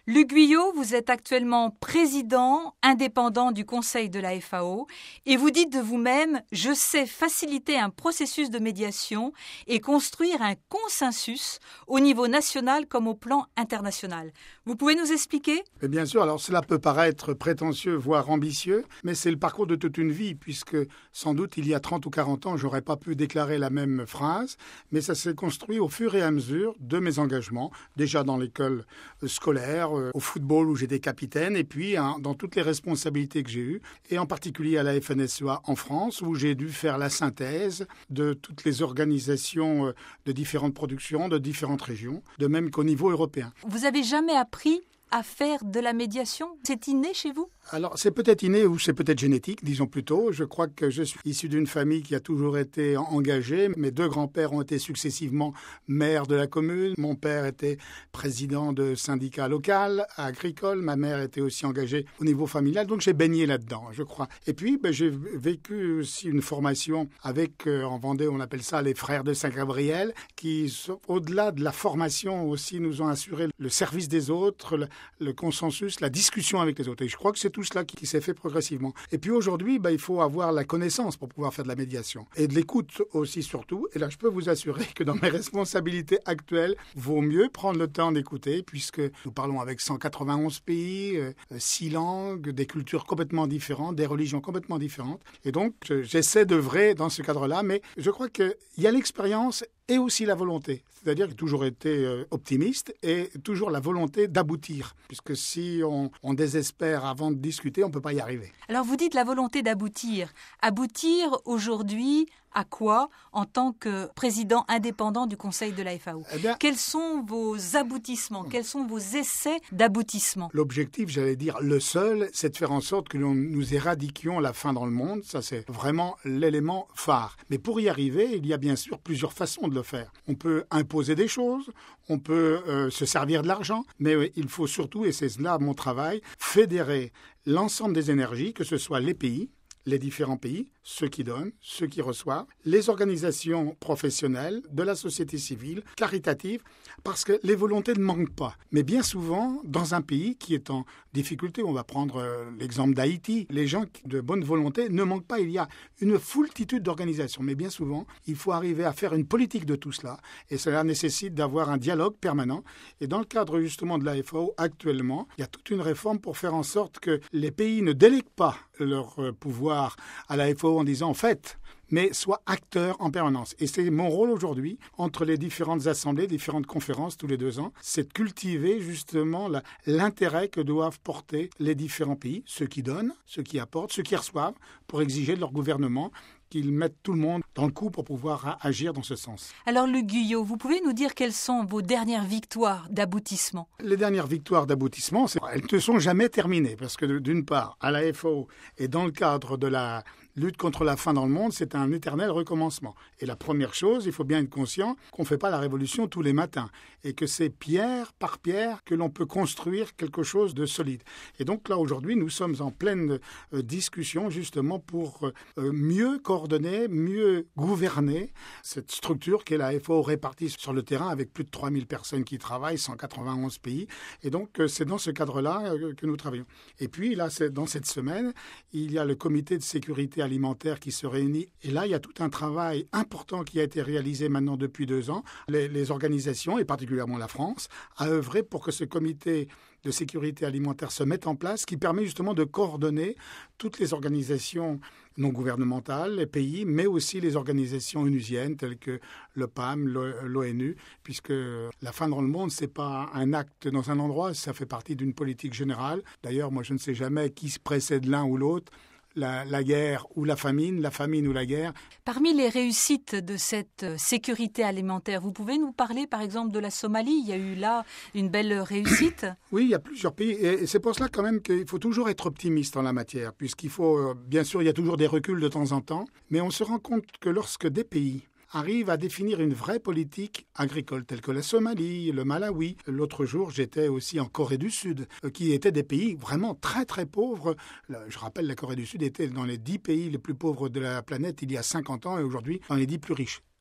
Luc Guyot, vous êtes actuellement président indépendant du Conseil de la FAO et vous dites de vous-même « Je sais faciliter un processus de médiation et construire un consensus au niveau national comme au plan international ». Vous pouvez nous expliquer ? Et bien sûr, alors cela peut paraître prétentieux, voire ambitieux, mais c'est le parcours de toute une vie, puisque sans doute il y a 30 ou 40 ans, j'aurais pas pu déclarer la même phrase, mais ça s'est construit au fur et à mesure de mes engagements, déjà dans l'école scolaire, au football où j'étais capitaine, et puis dans toutes les responsabilités que j'ai eues, et en particulier à la FNSEA en France, où j'ai dû faire la synthèse de toutes les organisations de différentes productions, de différentes régions, de même qu'au niveau européen. Vous n'avez jamais appris à faire de la médiation ? C'est inné chez vous ? Alors, c'est peut-être inné ou c'est peut-être génétique, disons plutôt. Je crois que je suis issu d'une famille qui a toujours été engagée. Mes deux grands-pères ont été successivement maires de la commune. Mon père était président de syndicat local, agricole. Ma mère était aussi engagée au niveau familial. Donc, j'ai baigné là-dedans, je crois. Et puis, j'ai vécu aussi une formation avec, en Vendée, on appelle ça les frères de Saint-Gabriel, qui, au-delà de la formation aussi, nous ont assuré le service des autres, le consensus, la discussion avec les autres. Et je crois que c'est tout cela qui s'est fait progressivement. Et puis aujourd'hui, il faut avoir la connaissance pour pouvoir faire de la médiation. Et de l'écoute aussi surtout. Et là, je peux vous assurer que dans mes responsabilités actuelles, vaut mieux prendre le temps d'écouter, puisque nous parlons avec 191 pays, 6 langues, des cultures complètement différentes, des religions complètement différentes. Et donc, j'essaie d'œuvrer dans ce cadre-là, mais je crois qu'il y a l'expérience et aussi la volonté. C'est-à-dire que j'ai toujours été optimiste et toujours la volonté d'aboutir. Puisque si on désespère avant de discuter, on ne peut pas y arriver. Alors vous dites la volonté d'aboutir. Aboutir aujourd'hui à quoi en tant que président indépendant du Conseil de la FAO ? Quels sont vos aboutissements ? Quels sont vos essais d'aboutissement ? L'objectif, j'allais dire le seul, c'est de faire en sorte que nous éradiquions la faim dans le monde. Ça, c'est vraiment l'élément phare. Mais pour y arriver, il y a bien sûr plusieurs façons de le faire. On peut imposer des choses, on peut se servir de l'argent, mais il faut surtout, et c'est là mon travail, fédérer l'ensemble des énergies, que ce soit les pays, les différents pays, ceux qui donnent, ceux qui reçoivent, les organisations professionnelles, de la société civile, caritative, parce que les volontés ne manquent pas. Mais bien souvent, dans un pays qui est en difficulté, on va prendre l'exemple d'Haïti, les gens de bonne volonté ne manquent pas. Il y a une foultitude d'organisations, mais bien souvent, il faut arriver à faire une politique de tout cela. Et cela nécessite d'avoir un dialogue permanent. Et dans le cadre justement de la FAO, actuellement, il y a toute une réforme pour faire en sorte que les pays ne délèguent pas leur pouvoir à la FAO en disant en fait, mais soient acteurs en permanence. Et c'est mon rôle aujourd'hui, entre les différentes assemblées, différentes conférences tous les 2 ans, c'est de cultiver justement l'intérêt que doivent porter les différents pays, ceux qui donnent, ceux qui apportent, ceux qui reçoivent, pour exiger de leur gouvernement qu'ils mettent tout le monde dans le coup pour pouvoir agir dans ce sens. Alors Luc Guyot, vous pouvez nous dire quelles sont vos dernières victoires d'aboutissement ? Les dernières victoires d'aboutissement, elles ne sont jamais terminées, parce que d'une part, à la FAO et dans le cadre de la lutte contre la faim dans le monde, c'est un éternel recommencement. Et la première chose, il faut bien être conscient qu'on ne fait pas la révolution tous les matins et que c'est pierre par pierre que l'on peut construire quelque chose de solide. Et donc là, aujourd'hui, nous sommes en pleine discussion justement pour mieux coordonner, mieux gouverner cette structure qu'est la FAO répartie sur le terrain avec plus de 3000 personnes qui travaillent, 191 pays. Et donc, c'est dans ce cadre-là que nous travaillons. Et puis, là, dans cette semaine, il y a le comité de sécurité alimentaire qui se réunit. Et là, il y a tout un travail important qui a été réalisé maintenant depuis 2 ans. Les organisations, et particulièrement la France, a œuvré pour que ce comité de sécurité alimentaire se mette en place, qui permet justement de coordonner toutes les organisations non gouvernementales, les pays, mais aussi les organisations onusiennes telles que le PAM, l'ONU, puisque la faim dans le monde, ce n'est pas un acte dans un endroit, ça fait partie d'une politique générale. D'ailleurs, moi, je ne sais jamais qui se précède l'un ou l'autre. La guerre ou la famine ou la guerre. Parmi les réussites de cette sécurité alimentaire, vous pouvez nous parler par exemple de la Somalie ? Il y a eu là une belle réussite. Oui, il y a plusieurs pays et c'est pour cela quand même qu'il faut toujours être optimiste en la matière, puisqu'il faut, bien sûr, il y a toujours des reculs de temps en temps, mais on se rend compte que lorsque des pays arrive à définir une vraie politique agricole, telle que la Somalie, le Malawi. L'autre jour, j'étais aussi en Corée du Sud, qui étaient des pays vraiment très très pauvres. Je rappelle, la Corée du Sud était dans les 10 pays les plus pauvres de la planète il y a 50 ans et aujourd'hui dans les 10 plus riches.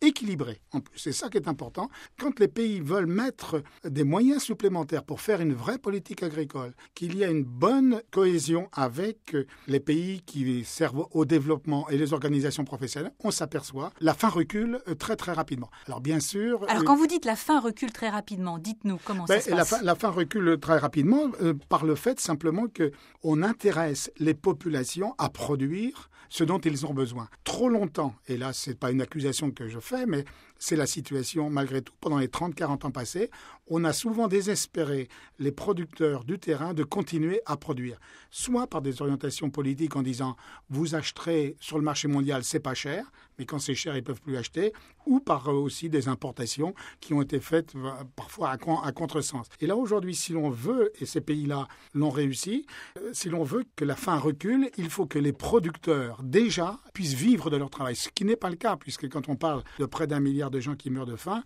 équilibrée. En plus, c'est ça qui est important. Quand les pays veulent mettre des moyens supplémentaires pour faire une vraie politique agricole, qu'il y a une bonne cohésion avec les pays qui servent au développement et les organisations professionnelles, on s'aperçoit la faim recule très très rapidement. Alors bien sûr... Alors quand vous dites la faim recule très rapidement, dites-nous comment ça se passe. La faim recule très rapidement par le fait simplement qu'on intéresse les populations à produire ce dont ils ont besoin. Trop longtemps, et là ce n'est pas une accusation que je fais, mais c'est la situation malgré tout. Pendant les 30-40 ans passés, on a souvent désespéré les producteurs du terrain de continuer à produire, soit par des orientations politiques en disant « vous acheterez sur le marché mondial, c'est pas cher », mais quand c'est cher, ils ne peuvent plus acheter, ou par aussi des importations qui ont été faites parfois à contresens. Et là, aujourd'hui, si l'on veut, et ces pays-là l'ont réussi, si l'on veut que la faim recule, il faut que les producteurs, déjà, puissent vivre de leur travail, ce qui n'est pas le cas, puisque quand on parle de près d'1 milliard de gens qui meurent de faim,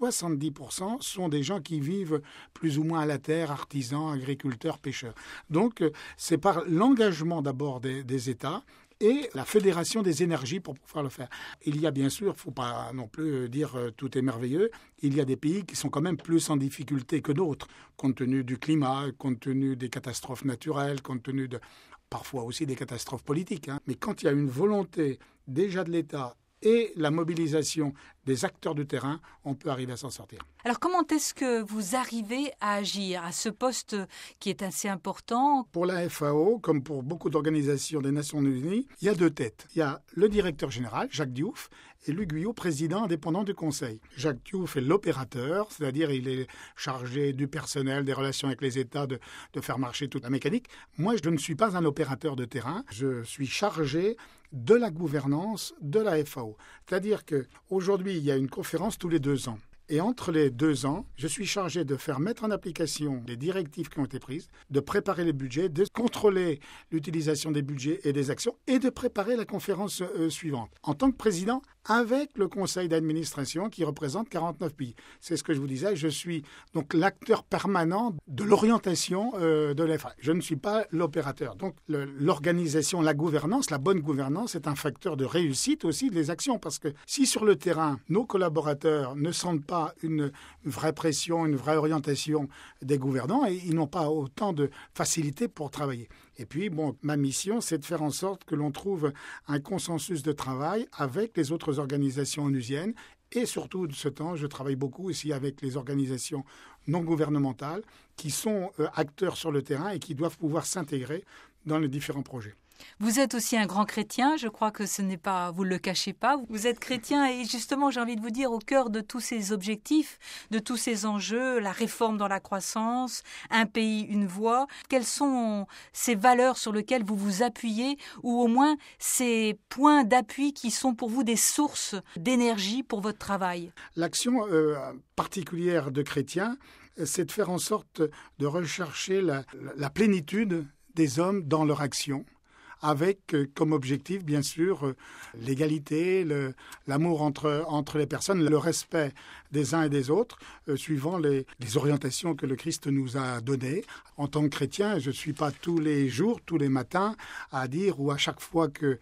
70% sont des gens qui vivent plus ou moins à la terre, artisans, agriculteurs, pêcheurs. Donc, c'est par l'engagement d'abord des États et la fédération des énergies pour pouvoir le faire. Il y a bien sûr, il ne faut pas non plus dire tout est merveilleux, il y a des pays qui sont quand même plus en difficulté que d'autres, compte tenu du climat, compte tenu des catastrophes naturelles, compte tenu parfois aussi des catastrophes politiques. Mais quand il y a une volonté déjà de l'État et la mobilisation des acteurs du terrain, on peut arriver à s'en sortir. Alors comment est-ce que vous arrivez à agir à ce poste qui est assez important? Pour la FAO, comme pour beaucoup d'organisations des Nations Unies, il y a 2 têtes. Il y a le directeur général, Jacques Diouf, et Luc Guyot, président indépendant du Conseil. Jacques Diouf est l'opérateur, c'est-à-dire il est chargé du personnel, des relations avec les États, de faire marcher toute la mécanique. Moi, je ne suis pas un opérateur de terrain, je suis chargé de la gouvernance de la FAO. C'est-à-dire qu'aujourd'hui, il y a une conférence tous les 2 ans. Et entre les 2 ans, je suis chargé de faire mettre en application les directives qui ont été prises, de préparer les budgets, de contrôler l'utilisation des budgets et des actions et de préparer la conférence suivante. En tant que président, avec le conseil d'administration qui représente 49 pays. C'est ce que je vous disais, je suis donc l'acteur permanent de l'orientation de l'EFA. Je ne suis pas l'opérateur. Donc l'organisation, la gouvernance, la bonne gouvernance est un facteur de réussite aussi des actions parce que si sur le terrain, nos collaborateurs ne sentent pas une vraie pression, une vraie orientation des gouvernants, et ils n'ont pas autant de facilité pour travailler. Et puis, ma mission, c'est de faire en sorte que l'on trouve un consensus de travail avec les autres organisations onusiennes. Et surtout, de ce temps, je travaille beaucoup aussi avec les organisations non gouvernementales qui sont acteurs sur le terrain et qui doivent pouvoir s'intégrer dans les différents projets. Vous êtes aussi un grand chrétien, je crois que ce n'est pas, vous ne le cachez pas. Vous êtes chrétien et justement, j'ai envie de vous dire, au cœur de tous ces objectifs, de tous ces enjeux, la réforme dans la croissance, un pays, une voix, quelles sont ces valeurs sur lesquelles vous vous appuyez ou au moins ces points d'appui qui sont pour vous des sources d'énergie pour votre travail? L'action particulière de chrétien, c'est de faire en sorte de rechercher la plénitude des hommes dans leur action, avec comme objectif, bien sûr, l'égalité, l'amour entre les personnes, le respect des uns et des autres, suivant les orientations que le Christ nous a données. En tant que chrétien, je ne suis pas tous les jours, tous les matins, à dire ou à chaque fois que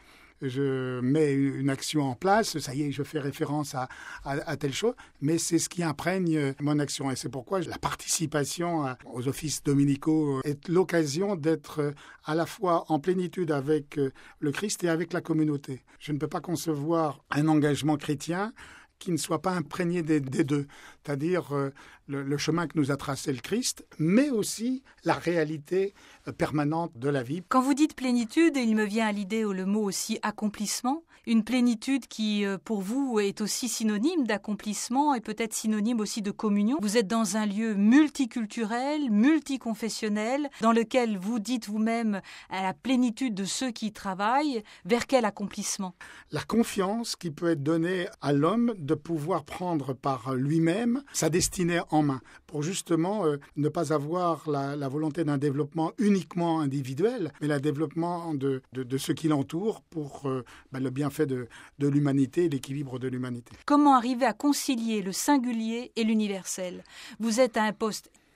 je mets une action en place, ça y est, je fais référence à telle chose, mais c'est ce qui imprègne mon action. Et c'est pourquoi la participation aux offices dominicaux est l'occasion d'être à la fois en plénitude avec le Christ et avec la communauté. Je ne peux pas concevoir un engagement chrétien qui ne soit pas imprégné des 2, c'est-à-dire le chemin que nous a tracé le Christ, mais aussi la réalité permanente de la vie. Quand vous dites plénitude, il me vient à l'idée le mot aussi accomplissement, une plénitude qui, pour vous, est aussi synonyme d'accomplissement et peut-être synonyme aussi de communion. Vous êtes dans un lieu multiculturel, multiconfessionnel, dans lequel vous dites vous-même à la plénitude de ceux qui y travaillent. Vers quel accomplissement? La confiance qui peut être donnée à l'homme de pouvoir prendre par lui-même sa destinée en main, pour justement ne pas avoir la volonté d'un développement uniquement individuel, mais le développement de ceux qui l'entourent pour le bienfait de l'humanité, l'équilibre de l'humanité. Comment arriver à concilier le singulier et l'universel? Vous êtes à un poste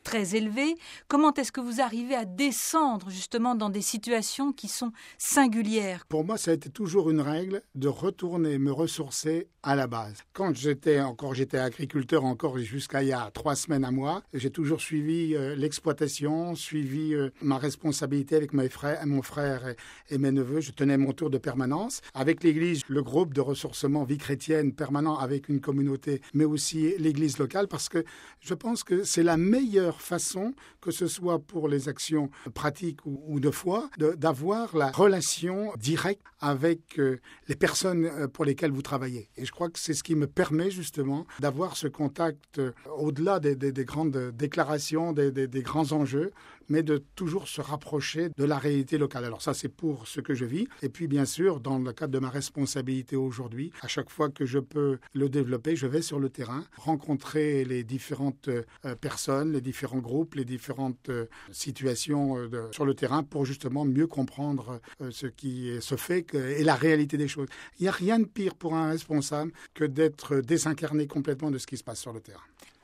très élevés. Comment est-ce que vous arrivez à descendre justement dans des situations qui sont singulières? Pour moi, ça a été toujours une règle de retourner me ressourcer à la base. Quand j'étais agriculteur encore jusqu'à il y a 3 semaines à moi, j'ai toujours suivi l'exploitation, suivi ma responsabilité avec mon frère et mes neveux. Je tenais mon tour de permanence. Avec l'Église, le groupe de ressourcement vie chrétienne permanent avec une communauté, mais aussi l'Église locale, parce que je pense que c'est la meilleure façon, que ce soit pour les actions pratiques ou de foi, d'avoir la relation directe avec les personnes pour lesquelles vous travaillez. Et je crois que c'est ce qui me permet justement d'avoir ce contact au-delà des grandes déclarations, des grands enjeux, mais de toujours se rapprocher de la réalité locale. Alors ça, c'est pour ce que je vis. Et puis, bien sûr, dans le cadre de ma responsabilité aujourd'hui, à chaque fois que je peux le développer, je vais sur le terrain, rencontrer les différentes personnes, les différents groupes, les différentes situations sur le terrain pour justement mieux comprendre ce qui se fait et la réalité des choses. Il n'y a rien de pire pour un responsable que d'être désincarné complètement de ce qui se passe sur le terrain.